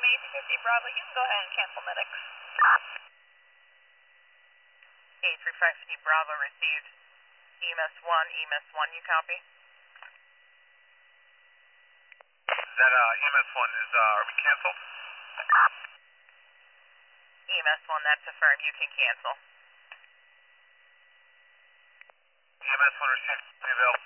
Miami 50 Bravo, you can go ahead and cancel medics. A3550 Bravo received. EMS 1, you copy? That EMS 1 is, are we canceled? EMS 1, that's affirmed, you can cancel. EMS 1 received, available.